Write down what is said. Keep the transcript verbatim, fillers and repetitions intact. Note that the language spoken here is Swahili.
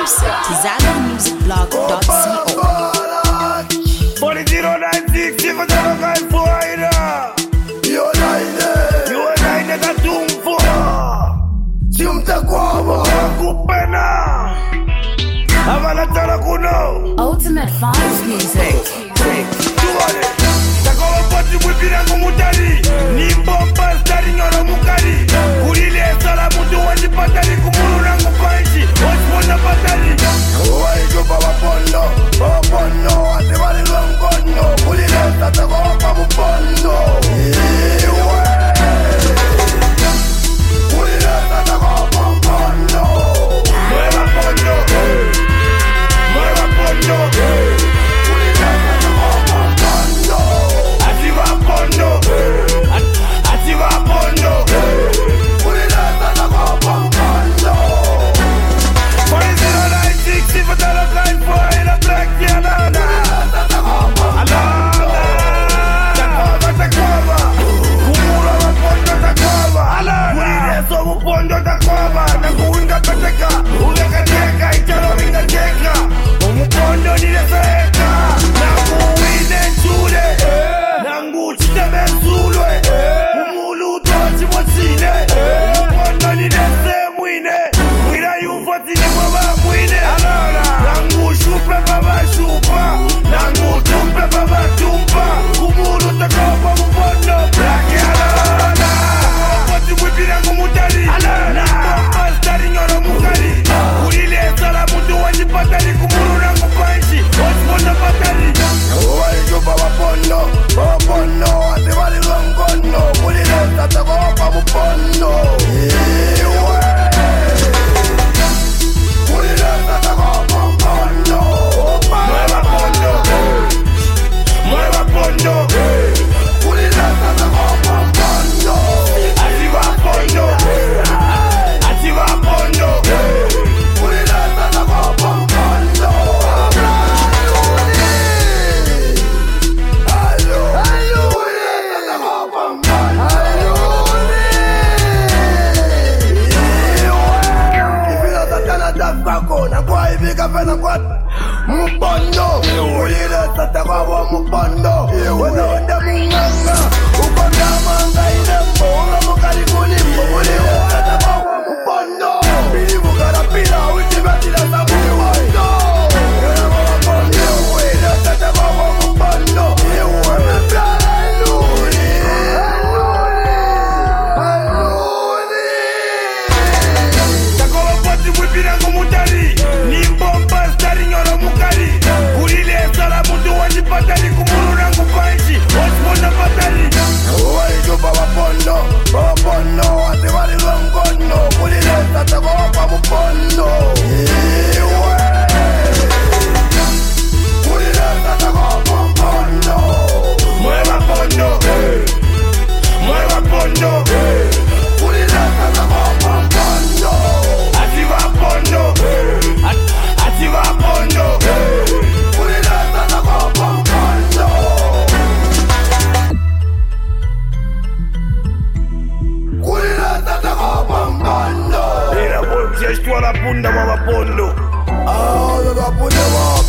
exclusive to Zambia Music Blog dot co. forty zero nine six, if I don't go for it, you're lying. You're lying at a doom for Simta Guava, Kupena, Havana Tarakuno, Ultimate Vibes Music. Takova pati wipira kumutari Nimbomba stari nyoro mukari Kurile sala mutu wadi patari Kumuru nangu panchi Osmona patari Uwaijo baba pondo Baba pondo Ate wali longono Kurile sata kwa pamu pondo Iwe Kurile sata kwa pamu pondo Mueva pondo Mueva pondo Kurile sata kwa pamu pondo Ativa pondo Ativa pondo Kurile sata kwa pamu pondo forty zero nine six, if I tell a blind boy in a black Yanana Alana Takova, Takova Kumura wa pondo Takova Alana Kurile somu pondo Takova Na kuinga peteka Uleka teka, italo minga teka Omu pondo nilefeka Na kuine chule Nangu chite menzulwe Umulu tochi mwachine Omu pondo nilese mwine Mwira yufotini mwaba mwine Nangu shupe baba shupa Nangu tumpe baba tumpa Umulu takopa mupondo Blaki alana Poti wipira ngumutari Nambomba stari nyoro mukari Kurile sala mutu wajipatari Kumuru nangu panchi Osmona patari Uwaijo baba pondo Baba pondo Ate wali longono Kurile sata kopa mupondo Iwe Kurile sata kopa mupondo Mueva pondo Mueva pondo Kurile sata kopa mupondo Ativa pondo Ativa pondo Kurile sata kopa mupondo Allo Allo Kurile sata kopa mupondo Ifila satana tafako Na kwa ifika pena kwa Mupondo Kurile sata kopa mupondo Wena wenda munganga Ukonda manga inembo Unga mukari kulimbo Kurile sata kopa mupondo Bili mukara pila Uitibetila sa mupondo Kena mupondo Kurile sata kopa mupondo Iwe mepla Aluni Aluni Takova poti wipira ngumutari Nimbomba stari nyoro mukari Kurile sala mutu wajipatari Kumuru nangu panchi Osmona patari Uwaijo baba pondo Baba pondo Ate wali longono Kurile sata kopa mupondo Iwe Kurile sata kopa mupondo Mueva pondo Mueva pondo Kurile sata kopa mupondo Ativa pondo Ativa pondo Kurile sata kopa mupondo Kurile sata kopa mupondo Ina boy mseshtua la punda mama pondo Ah, la punda mama